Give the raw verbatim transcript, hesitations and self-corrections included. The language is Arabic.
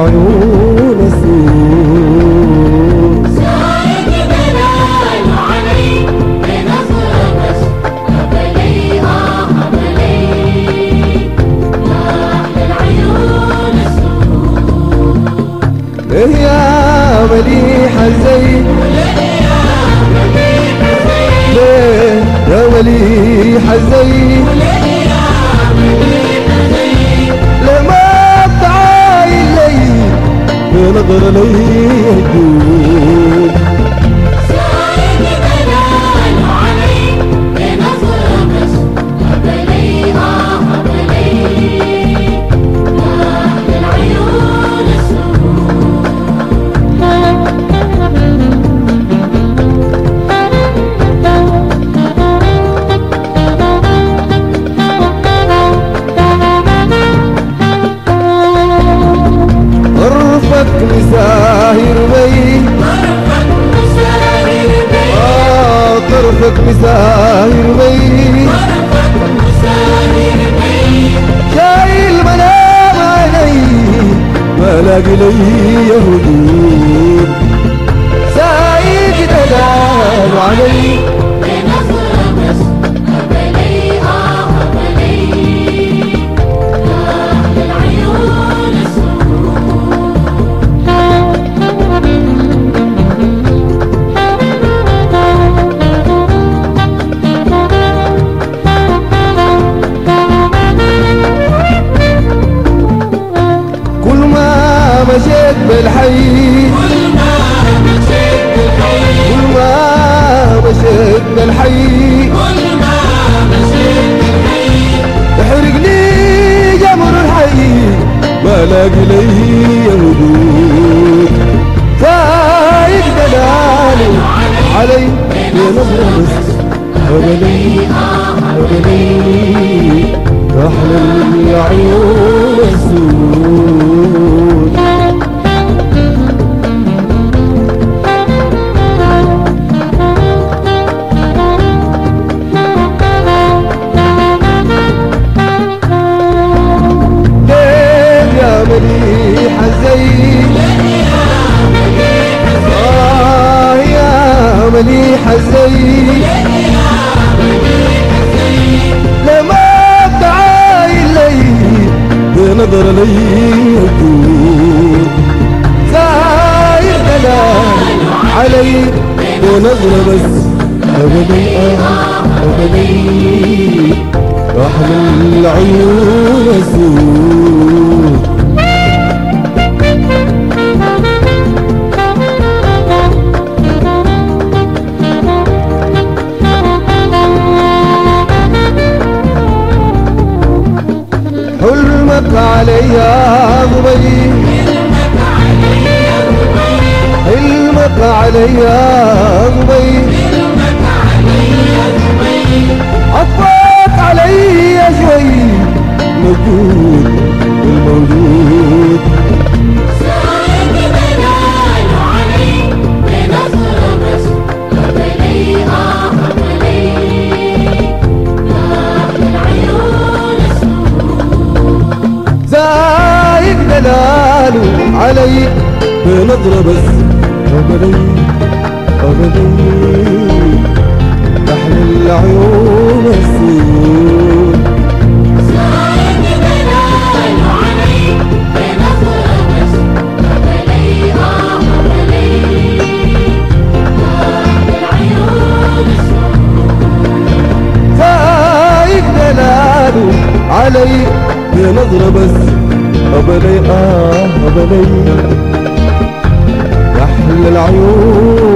العيون السود زايد دلال علي بنظرة بس قبلي آه قبلي يا أحلى العيون السود ليه يا مليحة الزين ليه يا مليحة الزين لما تعاين لي بنظر لي يهدوك زايد دلال علي بنظرة بس قبلي آه قبلي يا أحلى العيون السود طرفك مساهر بي آه طرفك مساهر بي شايل منام عيني ما لاقي لي هدوء سايق دلال علي بنظرة بس قبلي آه قبلي يا أحلى العيون كل ما مشيت بالحي كل ما مشيت بالحي كل ما مشيت بالحي كل ما مشيت بالحي تحرقني جمر الحي ما لاقي لي هدوء سايق دلالي علي بنظرة بس قبلي قبلي أحلى العيون السود ليه يا مليحة الزين آه يا مليحة الزين لما تعاين لي بنظر لي يدور زايد دلال علي بنظرة بس أبدي آه أبدي أحلى العيون السود حلمك عليا ضبي حلمك عليا ضبي عطفك عليا شوي موجود الموجود زايد دلال علي بنظرة بس قبلي آه قبلي يا أحلى العيون السود زايد دلاله علي بنظرة بس أبدي أبدي أحلى العيون السود زايد دلال علي بنظرة بس قبلي آه قبلي يا أحلى العيون السود زايد دلاله علي بنظرة بس أبدي آه أبدي أحلى العيون